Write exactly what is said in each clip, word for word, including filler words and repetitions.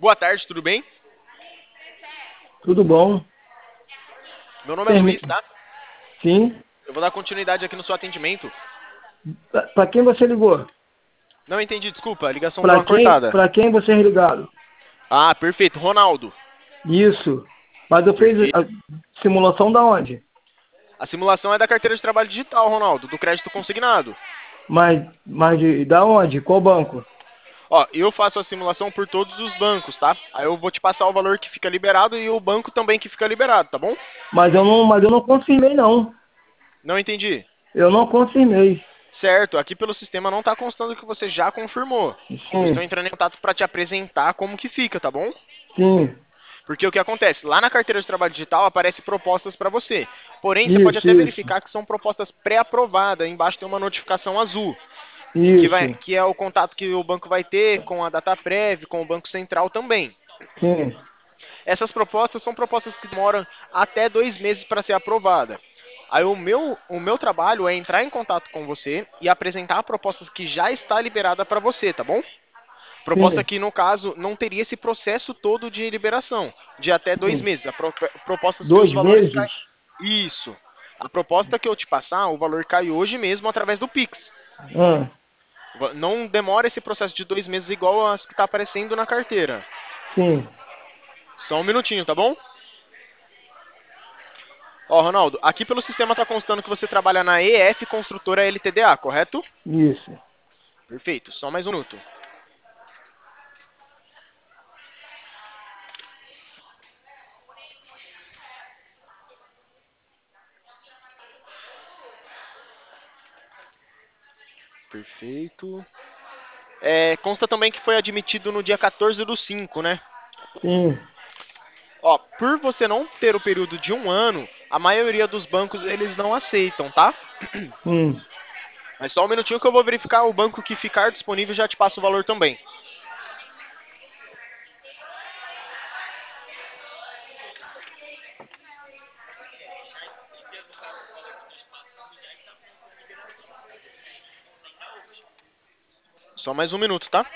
Boa tarde, tudo bem? Tudo bom? Meu nome é Termi... Luiz, tá? Sim. Eu vou dar continuidade aqui no seu atendimento. Para quem você ligou? Não entendi, desculpa, a ligação deu Para uma quem, cortada. para quem você é ligado? Ah, perfeito, Ronaldo. Isso. Mas eu fiz Perfeito. a simulação da onde? A simulação é da carteira de trabalho digital, Ronaldo, do crédito consignado. Mas, mas de, da onde? Qual banco? Ó, eu faço a simulação por todos os bancos, tá? Aí eu vou te passar o valor que fica liberado e o banco também que fica liberado, tá bom? Mas eu não, mas eu não confirmei não. Não entendi. Eu não confirmei. Certo, aqui pelo sistema não tá constando que você já confirmou. Eu estou Sim, entrando em contato para te apresentar como que fica, tá bom? sim. Porque o que acontece? Lá na carteira de trabalho digital aparece propostas para você. Porém, você pode Isso, até isso, verificar que são propostas pré-aprovadas. Embaixo tem uma notificação azul, que, vai, isso. que é o contato que o banco vai ter com a Dataprev, com o Banco Central também. Sim, Essas propostas são propostas que demoram até dois meses para ser aprovada. Aí o meu, o meu trabalho é entrar em contato com você e apresentar a proposta que já está liberada para você, tá bom? Proposta sim, que, no caso, não teria esse processo todo de liberação, de até dois sim. meses. A pro- proposta que os Dois valores caem. meses? Isso. A proposta que eu te passar, o valor cai hoje mesmo através do Pix. Ah, Va- Não demora esse processo de dois meses igual as que está aparecendo na carteira. sim, Só um minutinho, tá bom? Ó, Ronaldo, aqui pelo sistema está constando que você trabalha na E F Construtora L T D A, correto? isso. Perfeito, só mais um minuto. Perfeito. É, consta também que foi admitido no dia quatorze do cinco, né? Sim. Ó, por você não ter o período de um ano, a maioria dos bancos eles não aceitam, tá? Hum. Mas só um minutinho que eu vou verificar o banco que ficar disponível e já te passo o valor também. Só mais um minuto, tá?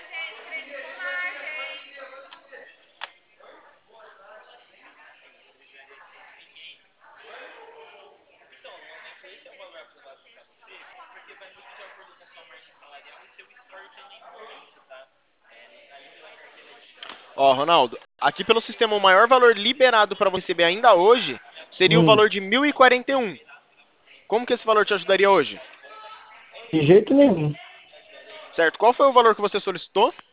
Ó, Ronaldo, aqui pelo sistema o maior valor liberado para você receber ainda hoje seria o Hum. valor de mil e quarenta e um. Como que esse valor te ajudaria hoje? De jeito nenhum. Certo? Qual foi o valor que você solicitou?